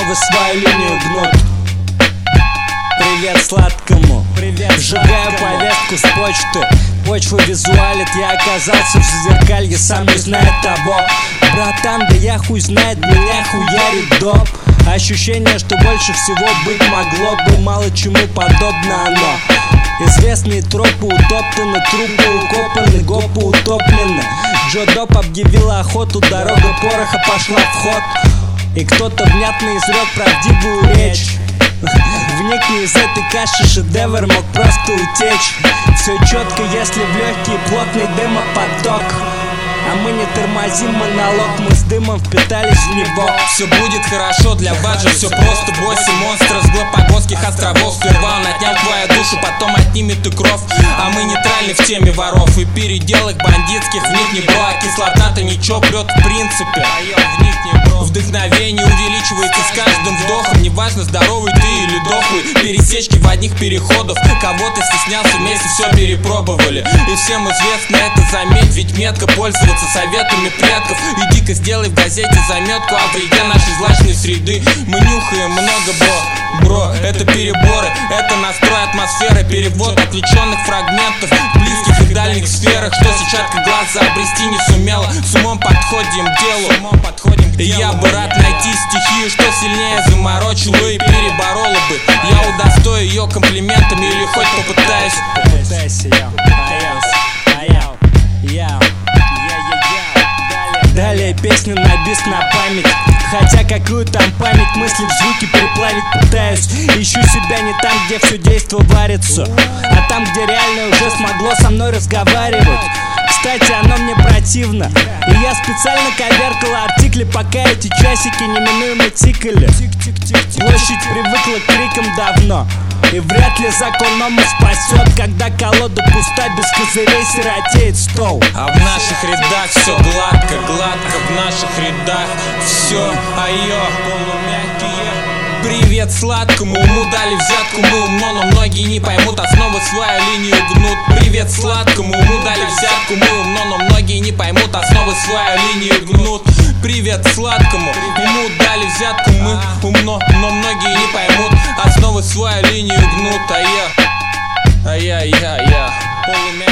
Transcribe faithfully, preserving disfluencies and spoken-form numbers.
основы свою линию гнут. Привет сладкому, привет, сжигаю повестку с почты. Почву визуалит, я оказался в зазеркалье, сам не знаю того. Братан, да я хуй знает, меня хуярит доп. Ощущение, что больше всего быть могло бы, мало чему подобно оно. Известные тропы утоптаны, трупы укопаны, гопы утоплены. Джо Доп объявила охоту, дорога пороха пошла в ход. И кто-то внятно изрек правдивую речь. Вникни из этой каши, шедевр мог просто утечь. Все четко, если в легкий плотный дымопоток. А мы не тормозим монолог, мы с дымом впитались в него. Все будет хорошо для баджа, все просто. Бойся монстра с Галапагосских островов. Сперва он отнял твою душу, потом отнимет и кровь. А мы нейтральны в теме воров и переделок бандитских. В них не бро, а кислота-то ничего прет в принципе. Вдохновение увеличивается с каждым вдохом. Неважно, здоровый ты или дохлый. Пересечки в одних переходах. Кого-то стеснялся, вместе все перепробовали. И всем известно это, заметь, ведь метко пользоваться советами предков. Иди-ка сделай в газете заметку о вреде нашей злачной среды. Мы нюхаем много, бро. Бро, это переборы, это настрой атмосферы. Перевод отвлеченных фрагментов в близких и дальних сферах. Что сетчатка глаза обрести не сумела. С умом подходим к делу. И я бы рад найти стихию, что сильнее заморочила и переборола бы. Я удостою ее комплиментами или хоть попытаюсь. Попытайся, я, а я, я, далее песня на бис на память. Хотя какую там память, мысли в звуки переплавить пытаюсь. Ищу себя не там, где все действо варится, а там, где реально уже смогло со мной разговаривать. Кстати, оно мне противно, и я специально коверкал артикли, пока эти часики неминуемо тикали. Площадь привыкла к крикам давно, и вряд ли закон номер спасет, когда колода пуста, без козырей сиротеет стол. А в наших рядах все гладко, гладко в наших рядах все, айо, полумягкие. Привет сладкому, уму дали взятку, мы умно, но многие не поймут, основы свою линию гнут. Привет сладкому, уму дали взятку, мы умно, но многие не поймут, основы свою линию гнут. Привет сладкому, уму дали взятку, мы умно, но многие не поймут, основы свою линию гнут. А я, а я, я, я, полумягкие.